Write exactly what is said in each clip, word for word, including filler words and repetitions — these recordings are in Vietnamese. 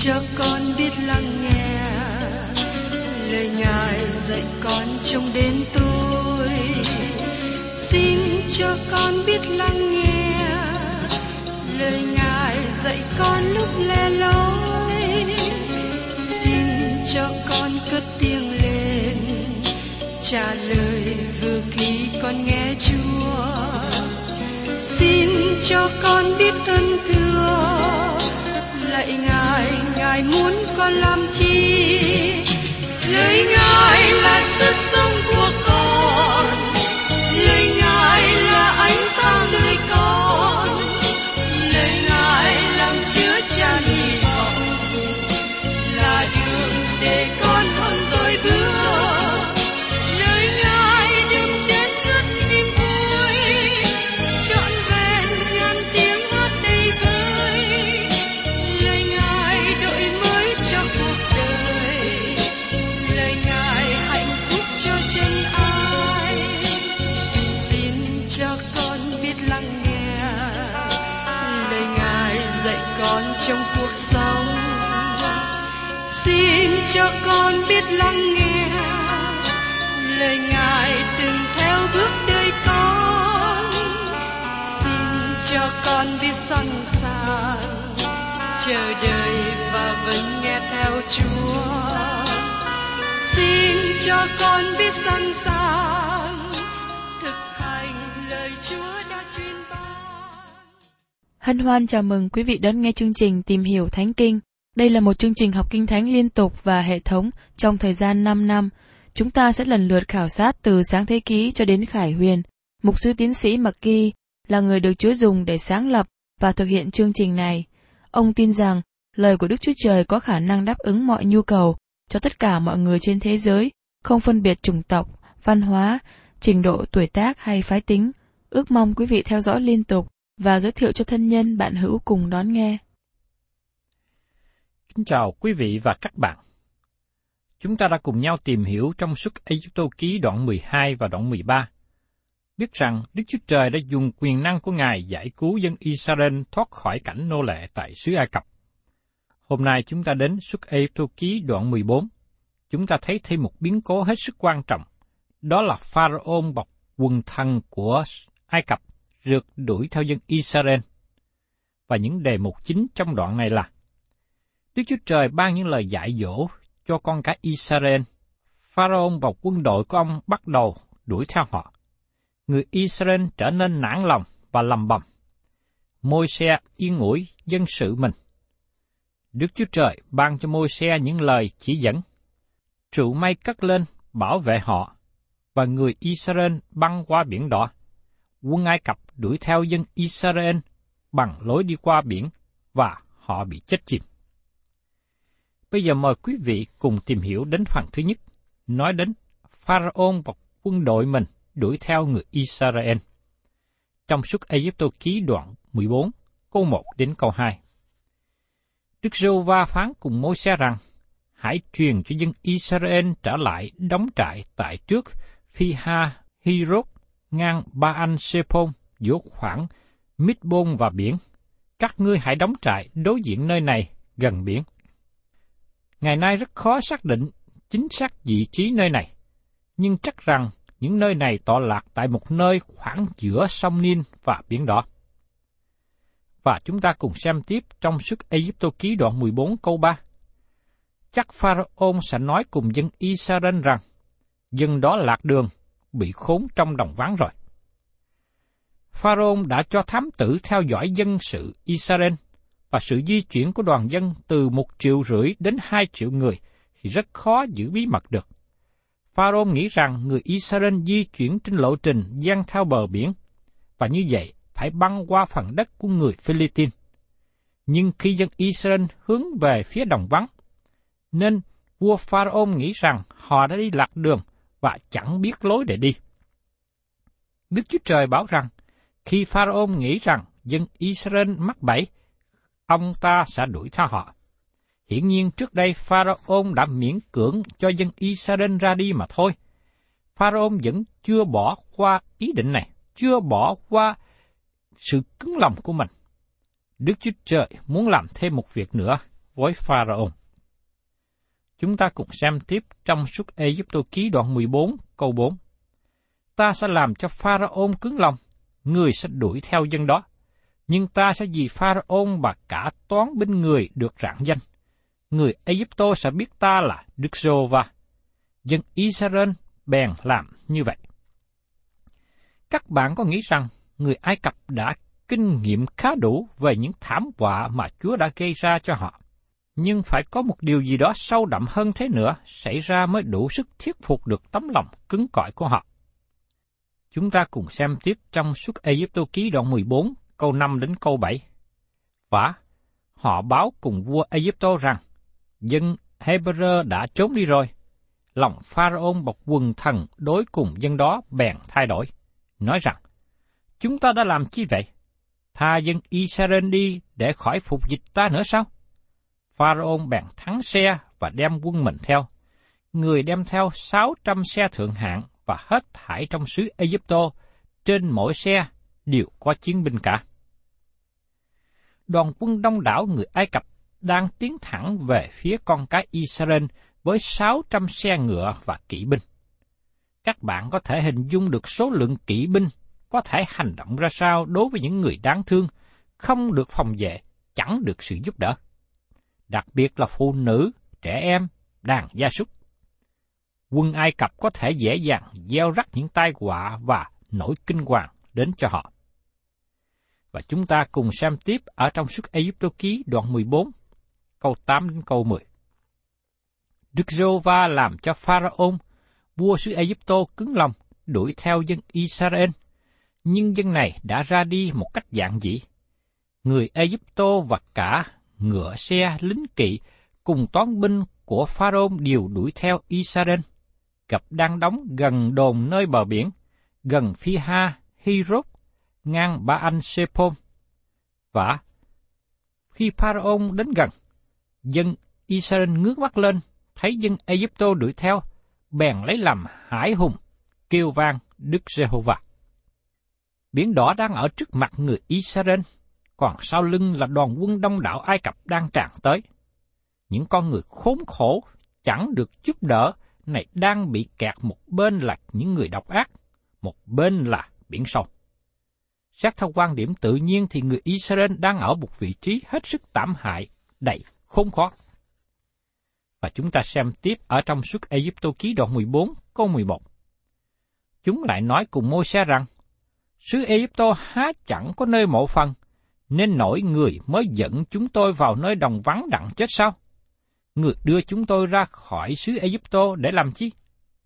cho con biết lắng nghe lời Ngài dạy con trong đêm tối. Xin cho con biết lắng nghe lời Ngài dạy con lúc lẻ loi. Xin cho con cất tiếng lên trả lời vừa khi con nghe Chúa. Xin cho con biết ơn thưa lạy Ngài, Ngài muốn con làm chi? Lời Ngài là sức sống của con, lời Ngài là ánh sáng nơi con, lời Ngài làm chứa chan hy vọng, là đường để con không dối bước. Lời Ngài đừng chết ngất niềm vui, trọn vẹn ngàn tiếng hát đầy vơi. Lời Ngài đổi mới cho cuộc đời, lời Ngài hạnh phúc cho chân ai. Xin cho con biết lắng nghe lời Ngài dạy con trong cuộc sống. Xin cho con biết lắng nghe lời Ngài đừng theo bước đời con. Xin cho con biết sẵn sàng chờ đợi và vẫn nghe theo Chúa. Xin cho con biết sẵn sàng thực hành lời Chúa đã truyền ban. Hân hoan chào mừng quý vị đón nghe chương trình Tìm hiểu Thánh Kinh. Đây là một chương trình học Kinh Thánh liên tục và hệ thống trong thời gian năm năm. Chúng ta sẽ lần lượt khảo sát từ Sáng Thế Ký cho đến Khải Huyền. Mục sư tiến sĩ McGee là người được Chúa dùng để sáng lập và thực hiện chương trình này. Ông tin rằng lời của Đức Chúa Trời có khả năng đáp ứng mọi nhu cầu cho tất cả mọi người trên thế giới, không phân biệt chủng tộc, văn hóa, trình độ tuổi tác hay phái tính. Ước mong quý vị theo dõi liên tục và giới thiệu cho thân nhân bạn hữu cùng đón nghe. Kính chào quý vị và các bạn. Chúng ta đã cùng nhau tìm hiểu trong Xuất Ê-díp-tô ký đoạn mười hai và đoạn mười ba, biết rằng Đức Chúa Trời đã dùng quyền năng của Ngài giải cứu dân Israel thoát khỏi cảnh nô lệ tại xứ Ai Cập. Hôm nay chúng ta đến Xuất Ê-díp-tô ký đoạn mười bốn, chúng ta thấy thêm một biến cố hết sức quan trọng, đó là Pharaon bọc quần thần của Ai Cập rượt đuổi theo dân Israel. Và những đề mục chính trong đoạn này là: Đức Chúa Trời ban những lời dạy dỗ cho con cái Israel. Pharaon và quân đội của ông bắt đầu đuổi theo họ. Người Israel trở nên nản lòng và lầm bầm. Môi-se yên ủi dân sự mình. Đức Chúa Trời ban cho Môi-se những lời chỉ dẫn. Trụ mây cất lên bảo vệ họ, và người Israel băng qua biển đỏ. Quân Ai Cập đuổi theo dân Israel bằng lối đi qua biển, và họ bị chết chìm. Bây giờ mời quý vị cùng tìm hiểu đến phần thứ nhất, nói đến Pharaon và quân đội mình đuổi theo người Israel. Trong Xuất Ê-díp-tô ký đoạn mười bốn, câu một đến câu hai. Đức Giê-hô-va phán cùng Môi-se rằng: Hãy truyền cho dân Israel trở lại đóng trại tại trước Phi-ha-hi-rốt, ngang Ba-an-sê-phôn, giữa khoảng Mít-bôn và biển. Các ngươi hãy đóng trại đối diện nơi này, gần biển. Ngày nay rất khó xác định chính xác vị trí nơi này, nhưng chắc rằng những nơi này tọa lạc tại một nơi khoảng giữa sông Nin và Biển Đỏ. Và chúng ta cùng xem tiếp trong Xuất Ê-díp-tô ký đoạn mười bốn câu ba. Chắc Pharaon sẽ nói cùng dân Israel rằng, dân đó lạc đường, bị khốn trong đồng vắng rồi. Pharaon đã cho thám tử theo dõi dân sự Israel, và sự di chuyển của đoàn dân từ một triệu rưỡi đến hai triệu người thì rất khó giữ bí mật được. Pharaon nghĩ rằng người Israel di chuyển trên lộ trình dang theo bờ biển, và như vậy phải băng qua phần đất của người Philippines. Nhưng khi dân Israel hướng về phía đồng vắng, nên vua Pharaon nghĩ rằng họ đã đi lạc đường và chẳng biết lối để đi. Đức Chúa Trời bảo rằng, khi Pharaon nghĩ rằng dân Israel mắc bẫy, ông ta sẽ đuổi theo họ. Hiển nhiên trước đây Pharaon đã miễn cưỡng cho dân Israel ra đi mà thôi. Pharaon vẫn chưa bỏ qua ý định này, chưa bỏ qua sự cứng lòng của mình. Đức Chúa Trời muốn làm thêm một việc nữa, với Pharaoh. Chúng ta cùng xem tiếp trong Xuất Ê-díp-tô ký đoạn mười bốn câu bốn. Ta sẽ làm cho Pharaoh cứng lòng, người sẽ đuổi theo dân đó. Nhưng ta sẽ vì Pharaoh và cả toán binh người được rạng danh. Người Ê-díp-tô sẽ biết ta là Đức Giê-hô-va. Dân Israel bèn làm như vậy. Các bạn có nghĩ rằng người Ai Cập đã kinh nghiệm khá đủ về những thảm họa mà Chúa đã gây ra cho họ? Nhưng phải có một điều gì đó sâu đậm hơn thế nữa xảy ra mới đủ sức thuyết phục được tấm lòng cứng cỏi của họ. Chúng ta cùng xem tiếp trong Xuất Ê-díp-tô ký đoạn mười bốn, câu năm đến câu bảy. Và họ báo cùng vua Ê-díp-tô rằng, dân Hê-bơ-rơ đã trốn đi rồi. Lòng Pharaoh bọc quần thần đối cùng dân đó bèn thay đổi, nói rằng, chúng ta đã làm chi vậy? Tha dân Israel đi để khỏi phục dịch ta nữa sao? Pharaoh bèn thắng xe và đem quân mình theo. Người đem theo sáu trăm xe thượng hạng và hết thảy trong xứ Ê-díp-tô, trên mỗi xe đều có chiến binh cả. Đoàn quân đông đảo người Ai Cập đang tiến thẳng về phía con cái Israel với sáu trăm xe ngựa và kỵ binh. Các bạn có thể hình dung được số lượng kỵ binh có thể hành động ra sao đối với những người đáng thương, không được phòng vệ, chẳng được sự giúp đỡ. Đặc biệt là phụ nữ, trẻ em, đàn gia súc. Quân Ai Cập có thể dễ dàng gieo rắc những tai họa và nỗi kinh hoàng đến cho họ. Và chúng ta cùng xem tiếp ở trong Xuất Ê-díp-tô ký đoạn mười bốn, câu tám đến câu mười. Đức Giê-hô-va làm cho Pharaoh, vua xứ Ê-díp-tô cứng lòng, đuổi theo dân Israel, nhưng dân này đã ra đi một cách giản dị. Người Ê-díp-tô và cả ngựa xe lính kỵ cùng toán binh của Pharaoh đều đuổi theo Israel, gặp đang đóng gần đồn nơi bờ biển, gần Phi-ha, Hi-rốt, ngang Ba-anh-sê-pôn. Và khi Pharaoh đến gần, dân Israel ngước mắt lên, thấy dân Ê-díp-tô đuổi theo, bèn lấy làm hãi hùng, kêu vang Đức Giê-hô-va. Biển đỏ đang ở trước mặt người Israel, còn sau lưng là đoàn quân đông đảo Ai Cập đang tràn tới. Những con người khốn khổ, chẳng được giúp đỡ, này đang bị kẹt một bên là những người độc ác, một bên là biển sâu. Xét theo quan điểm tự nhiên thì người Israel đang ở một vị trí hết sức tảm hại, đầy khốn khó. Và chúng ta xem tiếp ở trong Xuất Ê-díp-tô ký đoạn mười bốn, câu mười một. Chúng lại nói cùng Môi-se rằng, xứ Ê-díp-tô há chẳng có nơi mộ phần, nên nỗi người mới dẫn chúng tôi vào nơi đồng vắng đặng chết sao? Người đưa chúng tôi ra khỏi xứ Ê-díp-tô để làm chi?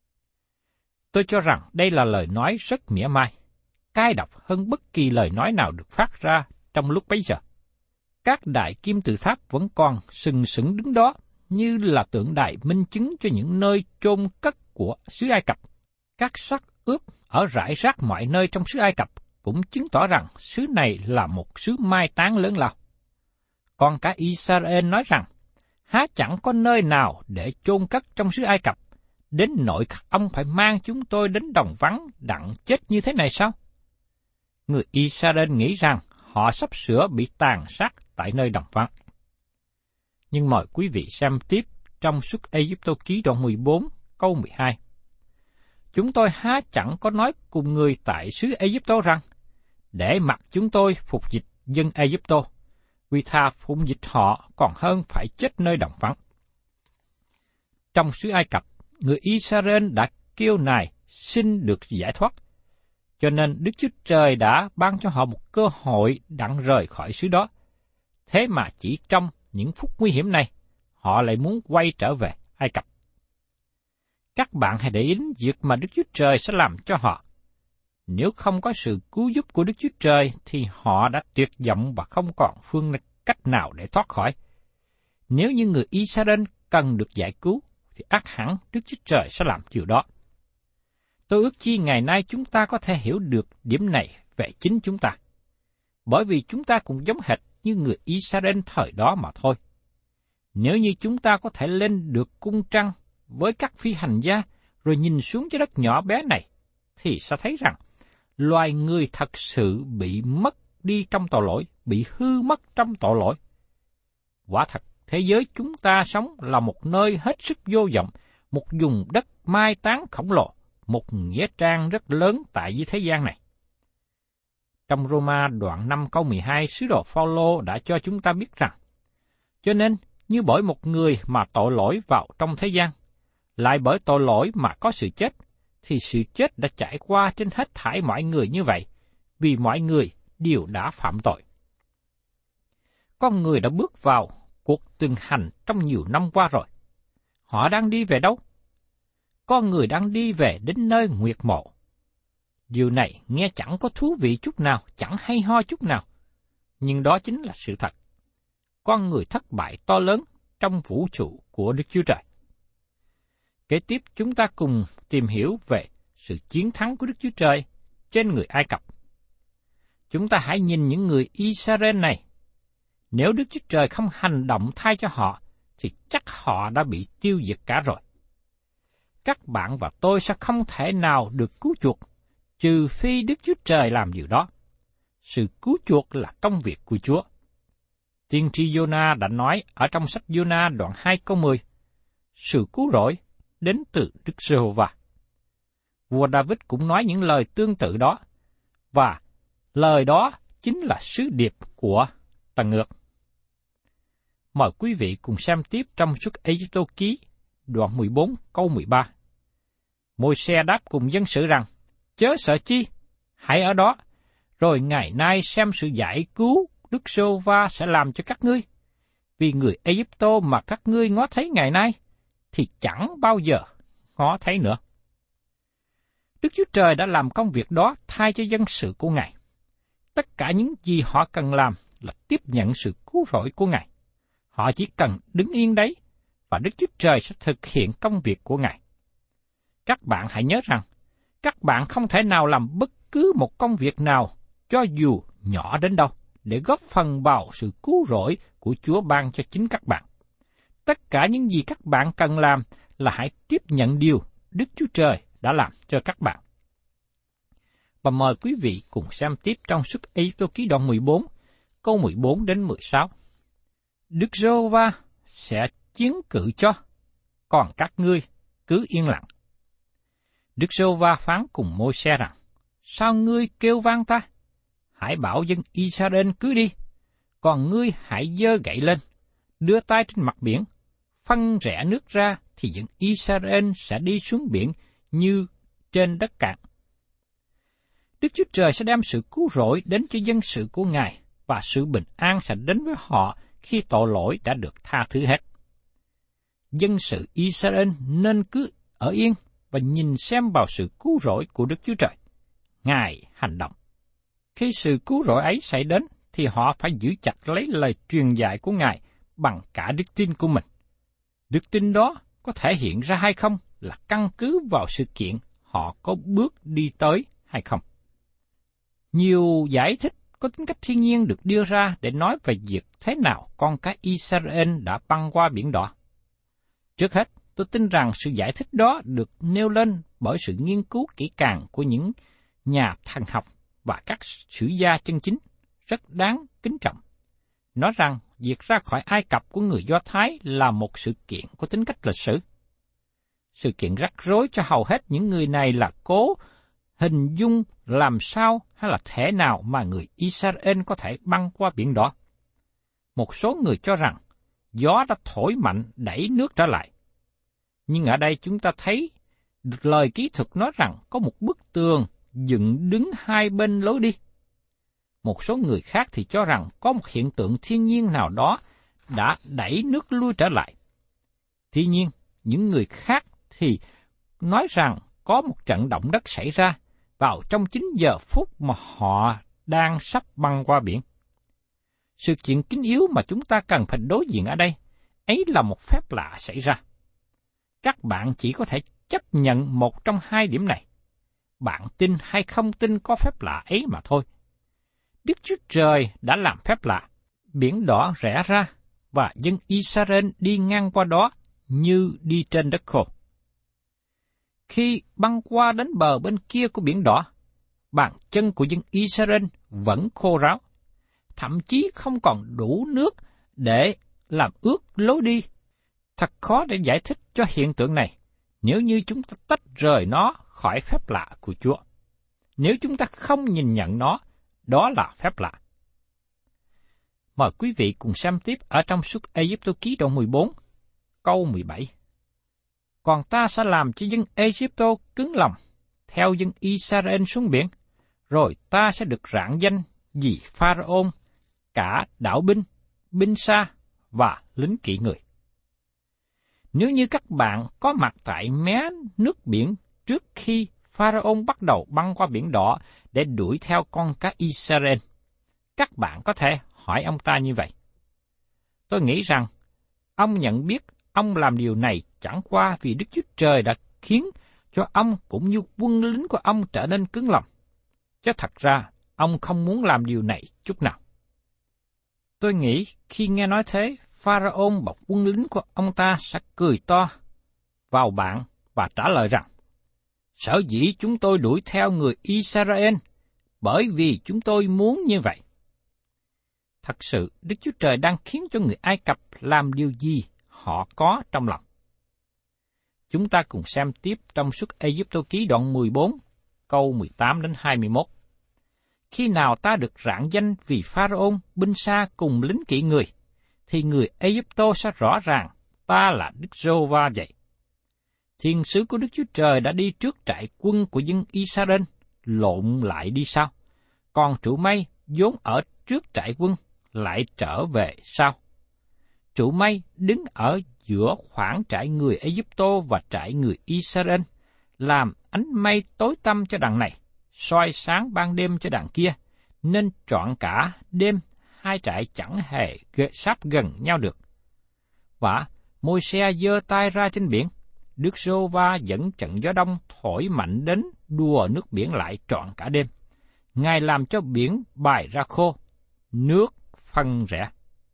Tôi cho rằng đây là lời nói rất mỉa mai, cay độc hơn bất kỳ lời nói nào được phát ra trong lúc bấy giờ. Các đại kim tự tháp vẫn còn sừng sững đứng đó, như là tượng đài minh chứng cho những nơi chôn cất của xứ Ai Cập. Các xác ướp ở rải rác mọi nơi trong xứ Ai Cập cũng chứng tỏ rằng xứ này là một xứ mai táng lớn lao. Còn cả Israel nói rằng, há chẳng có nơi nào để chôn cất trong xứ Ai Cập, đến nỗi các ông phải mang chúng tôi đến đồng vắng đặng chết như thế này sao? Người Israel nghĩ rằng họ sắp sửa bị tàn sát tại nơi đồng vắng. Nhưng mời quý vị xem tiếp trong Xuất Ê-díp-tô ký đoạn mười bốn, câu mười hai. Chúng tôi há chẳng có nói cùng người tại xứ Ê-díp-tô rằng, để mặc chúng tôi phục dịch dân Ê-díp-tô, vì thà phục dịch họ còn hơn phải chết nơi đồng vắng. Trong xứ Ai Cập, người Israel đã kêu nài xin được giải thoát, cho nên Đức Chúa Trời đã ban cho họ một cơ hội đặng rời khỏi xứ đó. Thế mà chỉ trong những phút nguy hiểm này, họ lại muốn quay trở về Ai Cập. Các bạn hãy để ý đến việc mà Đức Chúa Trời sẽ làm cho họ. Nếu không có sự cứu giúp của Đức Chúa Trời, thì họ đã tuyệt vọng và không còn phương cách nào để thoát khỏi. Nếu như người Israel cần được giải cứu, thì ắt hẳn Đức Chúa Trời sẽ làm điều đó. Tôi ước chi ngày nay chúng ta có thể hiểu được điểm này về chính chúng ta. Bởi vì chúng ta cũng giống hệt như người Israel thời đó mà thôi. Nếu như chúng ta có thể lên được cung trăng với các phi hành gia, rồi nhìn xuống trái đất nhỏ bé này, thì sẽ thấy rằng loài người thật sự bị mất đi trong tội lỗi, bị hư mất trong tội lỗi. Quả thật, thế giới chúng ta sống là một nơi hết sức vô vọng, một vùng đất mai táng khổng lồ, một nghĩa trang rất lớn tại dưới thế gian này. Trong Roma đoạn năm câu mười hai, sứ đồ Phao-lô đã cho chúng ta biết rằng, cho nên như bởi một người mà tội lỗi vào trong thế gian, lại bởi tội lỗi mà có sự chết, thì sự chết đã trải qua trên hết thảy mọi người như vậy, vì mọi người đều đã phạm tội. Con người đã bước vào cuộc tuần hành trong nhiều năm qua rồi. Họ đang đi về đâu? Con người đang đi về đến nơi nguyệt mộ. Điều này nghe chẳng có thú vị chút nào, chẳng hay ho chút nào. Nhưng đó chính là sự thật. Con người thất bại to lớn trong vũ trụ của Đức Chúa Trời. Kế tiếp chúng ta cùng tìm hiểu về sự chiến thắng của Đức Chúa Trời trên người Ai Cập. Chúng ta hãy nhìn những người Israel này. Nếu Đức Chúa Trời không hành động thay cho họ, thì chắc họ đã bị tiêu diệt cả rồi. Các bạn và tôi sẽ không thể nào được cứu chuộc, trừ phi Đức Chúa Trời làm điều đó. Sự cứu chuộc là công việc của Chúa. Tiên tri Giô-na đã nói ở trong sách Giô-na đoạn hai câu mười, sự cứu rỗi đến từ Đức Giê-hô-va. Vua David cũng nói những lời tương tự đó, và lời đó chính là sứ điệp của Tần Ngược. Mời quý vị cùng xem tiếp trong Xuất Ê-díp-tô ký, đoạn mười bốn câu mười ba. Môi-se đáp cùng dân sự rằng, chớ sợ chi, hãy ở đó, rồi ngày nay xem sự giải cứu Đức Giê-hô-va sẽ làm cho các ngươi. Vì người Ê-díp-tô mà các ngươi ngó thấy ngày nay, thì chẳng bao giờ ngó thấy nữa. Đức Chúa Trời đã làm công việc đó thay cho dân sự của Ngài. Tất cả những gì họ cần làm là tiếp nhận sự cứu rỗi của Ngài. Họ chỉ cần đứng yên đấy, và Đức Chúa Trời sẽ thực hiện công việc của Ngài. Các bạn hãy nhớ rằng, các bạn không thể nào làm bất cứ một công việc nào, cho dù nhỏ đến đâu, để góp phần vào sự cứu rỗi của Chúa ban cho chính các bạn. Tất cả những gì các bạn cần làm là hãy tiếp nhận điều Đức Chúa Trời đã làm cho các bạn. Và mời quý vị cùng xem tiếp trong Xuất Ê-díp-tô ký đoạn mười bốn, câu mười bốn đến mười sáu. Đức Giê-hô-va sẽ chiến cự cho, còn các ngươi cứ yên lặng. Đức Giê-hô-va phán cùng Môi-se rằng, sao ngươi kêu vang ta? Hãy bảo dân Israel cứ đi, còn ngươi hãy giơ gậy lên, đưa tay trên mặt biển, phân rẽ nước ra, thì dân Israel sẽ đi xuống biển như trên đất cạn. Đức Chúa Trời sẽ đem sự cứu rỗi đến cho dân sự của Ngài, và sự bình an sẽ đến với họ khi tội lỗi đã được tha thứ hết. Dân sự Israel nên cứ ở yên và nhìn xem vào sự cứu rỗi của Đức Chúa Trời. Ngài hành động. Khi sự cứu rỗi ấy xảy đến, thì họ phải giữ chặt lấy lời truyền dạy của Ngài bằng cả đức tin của mình. Đức tin đó có thể hiện ra hay không là căn cứ vào sự kiện họ có bước đi tới hay không. Nhiều giải thích có tính cách thiên nhiên được đưa ra để nói về việc thế nào con cái Israel đã băng qua biển đỏ. Trước hết, tôi tin rằng sự giải thích đó được nêu lên bởi sự nghiên cứu kỹ càng của những nhà thần học và các sử gia chân chính, rất đáng kính trọng. Nói rằng việc ra khỏi Ai Cập của người Do Thái là một sự kiện có tính cách lịch sử. Sự kiện rắc rối cho hầu hết những người này là cố hình dung làm sao hay là thể nào mà người Israel có thể băng qua biển đỏ. Một số người cho rằng gió đã thổi mạnh đẩy nước trở lại. Nhưng ở đây chúng ta thấy được lời kỹ thuật nói rằng có một bức tường dựng đứng hai bên lối đi. Một số người khác thì cho rằng có một hiện tượng thiên nhiên nào đó đã đẩy nước lui trở lại. Tuy nhiên, những người khác thì nói rằng có một trận động đất xảy ra vào trong chín giờ phút mà họ đang sắp băng qua biển. Sự kiện kín yếu mà chúng ta cần phải đối diện ở đây, ấy là một phép lạ xảy ra. Các bạn chỉ có thể chấp nhận một trong hai điểm này. Bạn tin hay không tin có phép lạ ấy mà thôi. Đức Chúa Trời đã làm phép lạ, biển đỏ rẽ ra, và dân Israel đi ngang qua đó như đi trên đất khô. Khi băng qua đến bờ bên kia của biển đỏ, bàn chân của dân Israel vẫn khô ráo, thậm chí không còn đủ nước để làm ướt lối đi. Thật khó để giải thích cho hiện tượng này nếu như chúng ta tách rời nó khỏi phép lạ của Chúa. Nếu chúng ta không nhìn nhận nó, đó là phép lạ. Mời quý vị cùng xem tiếp ở trong Xuất Ê-díp-tô ký đoạn mười bốn, câu mười bảy. Còn ta sẽ làm cho dân Ê-díp-tô cứng lòng, theo dân Israel xuống biển, rồi ta sẽ được rạng danh vì Pharaon, cả đạo binh, binh xa và lính kỵ người. Nếu như các bạn có mặt tại mé nước biển trước khi Pharaon bắt đầu băng qua biển đỏ để đuổi theo con cá Israel, các bạn có thể hỏi ông ta như vậy. Tôi nghĩ rằng ông nhận biết ông làm điều này chẳng qua vì Đức Chúa Trời đã khiến cho ông cũng như quân lính của ông trở nên cứng lòng. Chứ thật ra, ông không muốn làm điều này chút nào. Tôi nghĩ khi nghe nói thế, Pharaon và quân lính của ông ta sẽ cười to vào bạn và trả lời rằng, sở dĩ chúng tôi đuổi theo người Israel, bởi vì chúng tôi muốn như vậy. Thật sự, Đức Chúa Trời đang khiến cho người Ai Cập làm điều gì họ có trong lòng. Chúng ta cùng xem tiếp trong Xuất Ê-díp-tô ký đoạn mười bốn, câu mười tám đến hai mươi mốt. Khi nào ta được rạng danh vì Pharaon, binh xa cùng lính kỵ người, thì người Ê-díp-tô sẽ rõ ràng ta là Đức Giê-hô-va vậy. Thiên sứ của Đức Chúa Trời đã đi trước trại quân của dân Israel, lộn lại đi sau. Còn trụ mây vốn ở trước trại quân lại trở về sau. Trụ mây đứng ở giữa khoảng trại người Ê-díp-tô và trại người Israel, làm ánh mây tối tăm cho đằng này, soi sáng ban đêm cho đằng kia, nên trọn cả đêm hai trại chẳng hề sáp gần nhau được. Và Môi-se giơ tay ra trên biển, Đức Giê-hô-va dẫn trận gió đông thổi mạnh đến đùa nước biển lại trọn cả đêm. Ngài làm cho biển bài ra khô, nước phân rẽ.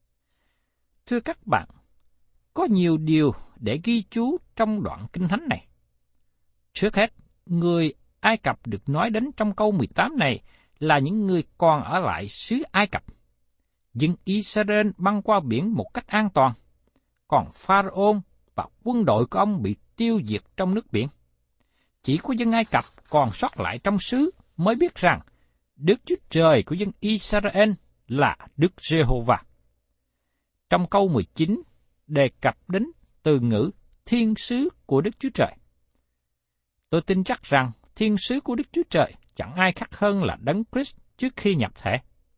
Thưa các bạn, có nhiều điều để ghi chú trong đoạn Kinh Thánh này. Trước hết, người Ai Cập được nói đến trong câu mười tám này là những người còn ở lại xứ Ai Cập. Dân Israel băng qua biển một cách an toàn, còn Pharaon và quân đội của ông bị tiêu diệt trong nước biển. Chỉ có dân Ai Cập còn sót lại trong xứ mới biết rằng Đức Chúa Trời của dân Israel là Đức Giê-hô-va. Trong câu mười chín đề cập đến từ ngữ thiên sứ của Đức Chúa Trời. Tôi tin chắc rằng thiên sứ của Đức Chúa Trời chẳng ai khác hơn là Đấng Christ trước khi nhập thể.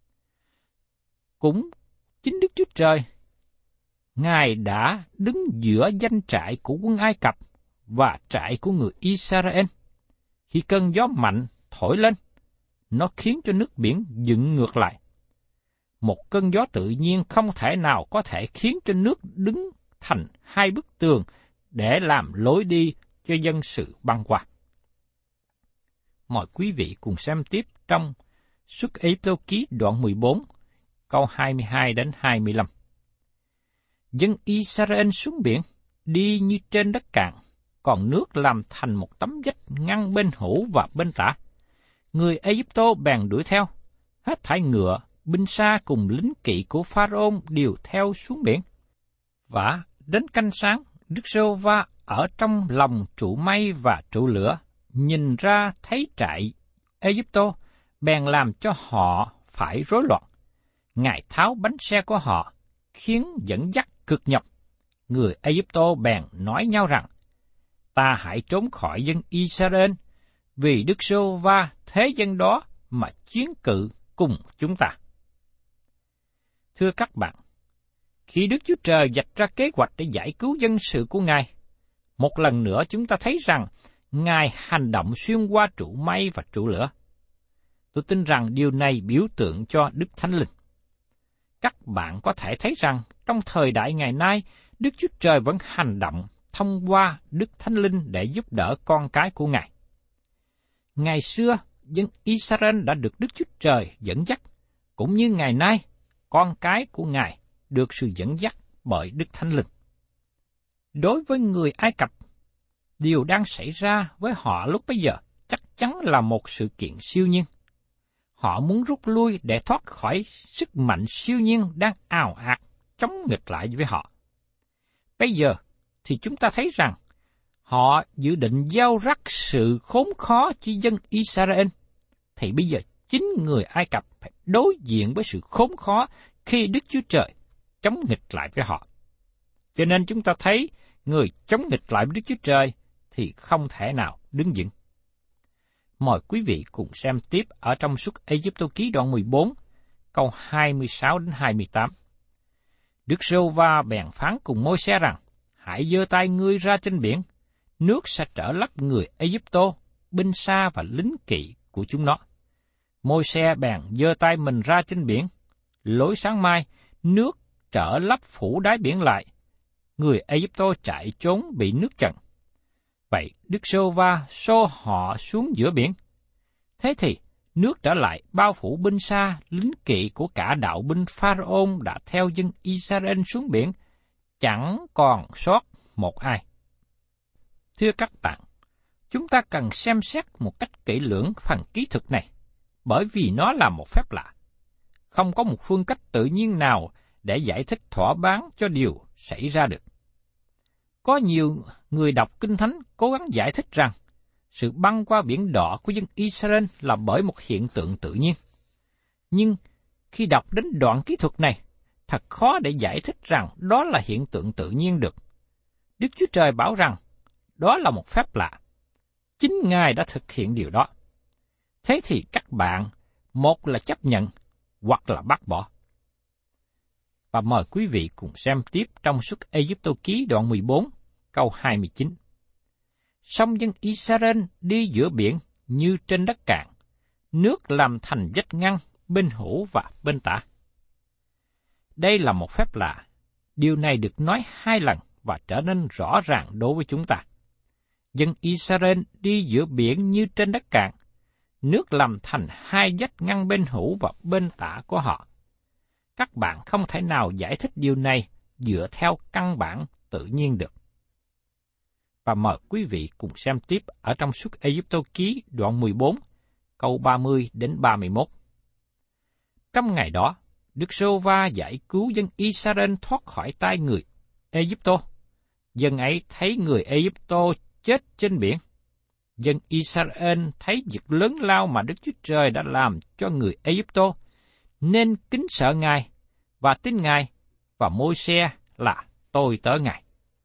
Cũng chính Đức Chúa Trời, Ngài đã đứng giữa danh trại của quân Ai Cập và trại của người Israel. Khi cơn gió mạnh thổi lên, nó khiến cho nước biển dựng ngược lại. Một cơn gió tự nhiên không thể nào có thể khiến cho nước đứng thành hai bức tường để làm lối đi cho dân sự băng qua. Mời quý vị cùng xem tiếp trong Xuất Ê-díp-tô ký đoạn mười bốn, câu hai mươi hai đến hai mươi lăm. Dân Israel xuống biển, đi như trên đất cạn, còn nước làm thành một tấm vách ngăn bên hữu và bên tả. Người Ê-díp-tô bèn đuổi theo, hết thảy ngựa, binh xa cùng lính kỵ của Pharaon đều theo xuống biển. Và đến canh sáng, Đức Giê-hô-va ở trong lòng trụ mây và trụ lửa, nhìn ra thấy trại Ê-díp-tô, bèn làm cho họ phải rối loạn. Ngài tháo bánh xe của họ, khiến dẫn dắt cực nhọc. Người Ê-díp-tô bèn nói nhau rằng, ta hãy trốn khỏi dân Israel, vì Đức Giê-hô-va thế dân đó mà chiến cự cùng chúng ta. Thưa các bạn, khi Đức Chúa Trời vạch ra kế hoạch để giải cứu dân sự của Ngài, một lần nữa chúng ta thấy rằng Ngài hành động xuyên qua trụ mây và trụ lửa. Tôi tin rằng điều này biểu tượng cho Đức Thánh Linh. Các bạn có thể thấy rằng trong thời đại ngày nay, Đức Chúa Trời vẫn hành động thông qua Đức Thánh Linh để giúp đỡ con cái của Ngài. Ngày xưa, dân Israel đã được Đức Chúa Trời dẫn dắt, cũng như ngày nay, con cái của Ngài được sự dẫn dắt bởi Đức Thánh Linh. Đối với người Ai Cập, điều đang xảy ra với họ lúc bấy giờ chắc chắn là một sự kiện siêu nhiên. Họ muốn rút lui để thoát khỏi sức mạnh siêu nhiên đang ào ạt chống nghịch lại với họ. Bây giờ thì chúng ta thấy rằng họ dự định gieo rắc sự khốn khó cho dân Israel, thì bây giờ chính người Ai Cập phải đối diện với sự khốn khó khi Đức Chúa Trời chống nghịch lại với họ. Cho nên chúng ta thấy người chống nghịch lại với Đức Chúa Trời thì không thể nào đứng vững. Mời quý vị cùng xem tiếp ở trong Xuất Ê-díp-tô ký đoạn mười bốn, câu hai mươi sáu đến hai mươi tám. Đức Giê-hô-va bèn phán cùng Môi-se rằng: Hãy giơ tay ngươi ra trên biển, nước sẽ trở lấp người Ê-díp-tô, binh xa và lính kỵ của chúng nó. Môi-se bèn giơ tay mình ra trên biển, lối sáng mai, nước trở lấp phủ đáy biển lại, người Ê-díp-tô chạy trốn bị nước chặn. Vậy Đức Giê-hô-va xô họ xuống giữa biển. Thế thì nước trở lại bao phủ binh xa, lính kỵ của cả đạo binh Pharaon đã theo dân Israel xuống biển, chẳng còn sót một ai. Thưa các bạn, chúng ta cần xem xét một cách kỹ lưỡng phần kỹ thuật này, bởi vì nó là một phép lạ. Không có một phương cách tự nhiên nào để giải thích thỏa đáng cho điều xảy ra được. Có nhiều người đọc Kinh Thánh cố gắng giải thích rằng sự băng qua biển đỏ của dân Israel là bởi một hiện tượng tự nhiên. Nhưng khi đọc đến đoạn kỹ thuật này, thật khó để giải thích rằng đó là hiện tượng tự nhiên được. Đức Chúa Trời bảo rằng đó là một phép lạ. Chính Ngài đã thực hiện điều đó. Thế thì các bạn, một là chấp nhận, hoặc là bác bỏ. Và mời quý vị cùng xem tiếp trong Xuất Ê-díp-tô ký đoạn mười bốn, câu hai mươi chín. Song dân Israel đi giữa biển như trên đất cạn, nước làm thành vách ngăn bên hữu và bên tả. Đây là một phép lạ. Điều này được nói hai lần và trở nên rõ ràng đối với chúng ta. Dân Israel đi giữa biển như trên đất cạn, nước làm thành hai vách ngăn bên hữu và bên tả của họ. Các bạn không thể nào giải thích điều này dựa theo căn bản tự nhiên được. Và mời quý vị cùng xem tiếp ở trong Xuất Ê-díp-tô ký đoạn mười bốn, câu ba mươi đến ba mươi mốt. Trong ngày đó, Đức Giê-hô-va giải cứu dân Israel thoát khỏi tay người Ê-díp-tô. Dân ấy thấy người Ê-díp-tô chết trên biển. Dân Israel thấy việc lớn lao mà Đức Chúa Trời đã làm cho người Ê-díp-tô, nên kính sợ Ngài và tin Ngài và Môi-se là tôi tớ Ngài.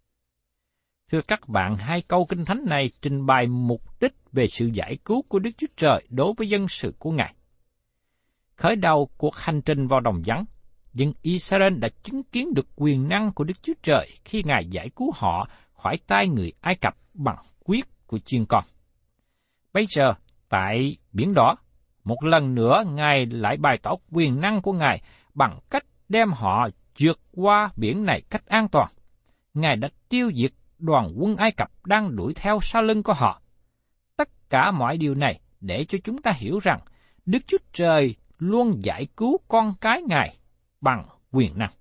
Thưa các bạn, hai câu Kinh Thánh này trình bày mục đích về sự giải cứu của Đức Chúa Trời đối với dân sự của Ngài. Khởi đầu cuộc hành trình vào đồng vắng, dân Israel đã chứng kiến được quyền năng của Đức Chúa Trời khi Ngài giải cứu họ khỏi tay người Ai Cập bằng quyết của chiên con. Bây giờ, tại Biển Đỏ, một lần nữa Ngài lại bày tỏ quyền năng của Ngài bằng cách đem họ vượt qua biển này cách an toàn. Ngài đã tiêu diệt đoàn quân Ai Cập đang đuổi theo sau lưng của họ. Tất cả mọi điều này để cho chúng ta hiểu rằng Đức Chúa Trời luôn giải cứu con cái Ngài bằng quyền năng.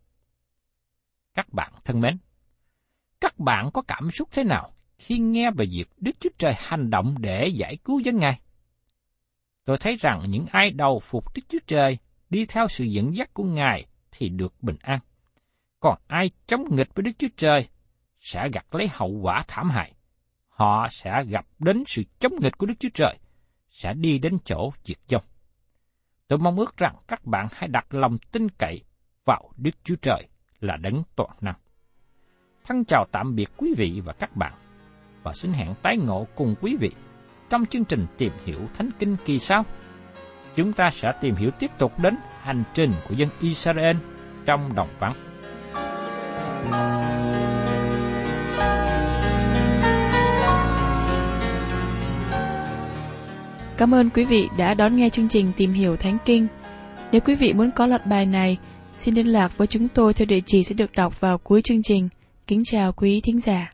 Các bạn thân mến, các bạn có cảm xúc thế nào khi nghe về việc Đức Chúa Trời hành động để giải cứu dân Ngài? Tôi thấy rằng những ai đầu phục Đức Chúa Trời đi theo sự dẫn dắt của Ngài thì được bình an. Còn ai chống nghịch với Đức Chúa Trời sẽ gặt lấy hậu quả thảm hại. Họ sẽ gặp đến sự chống nghịch của Đức Chúa Trời, sẽ đi đến chỗ diệt vong. Tôi mong ước rằng các bạn hãy đặt lòng tin cậy vào Đức Chúa Trời là đấng toàn năng. Thân chào tạm biệt quý vị và các bạn, và xin hẹn tái ngộ cùng quý vị trong chương trình Tìm Hiểu Thánh Kinh kỳ sau. Chúng ta sẽ tìm hiểu tiếp tục đến hành trình của dân Israel trong đồng vắng. Cảm ơn quý vị đã đón nghe chương trình Tìm Hiểu Thánh Kinh. Nếu quý vị muốn có loạt bài này, xin liên lạc với chúng tôi theo địa chỉ sẽ được đọc vào cuối chương trình. Kính chào quý thính giả.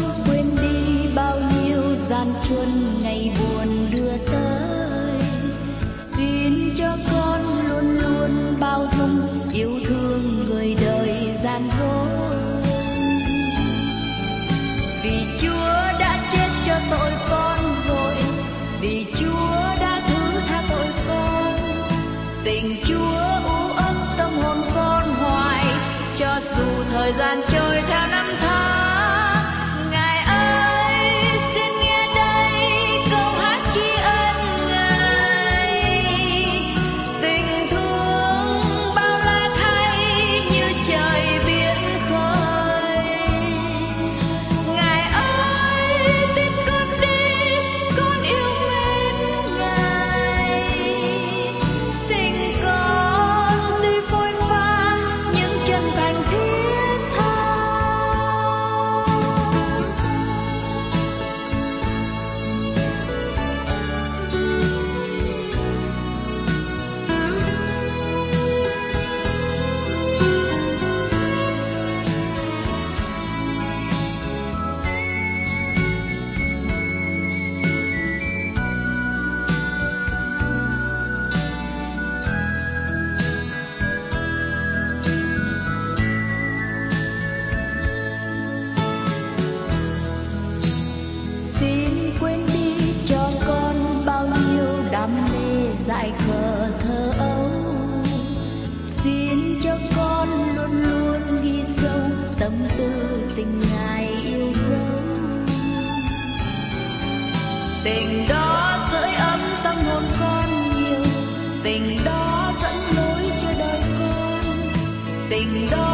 Chuân ngày buồn đưa tới, Tình Chúa u ấm tâm hồn con hoài, cho dù thời gian trôi theo năm tháng. Ngài ơi, xin nghe đây câu hát tri ân Ngài. Tình thương bao la thay như trời biển khơi. Ngài ơi, tin con đi, con yêu mến Ngài. Tình con tuy phôi pha nhưng chân thành thiết tha. Xin quên đi cho con bao nhiêu đam mê dại khờ thơ ấu. Xin cho con luôn luôn ghi sâu tâm tư tình Ngài yêu dấu. Tình đó sưởi ấm tâm hồn con nhiều, tình đó dẫn lối cho đời con, tình đó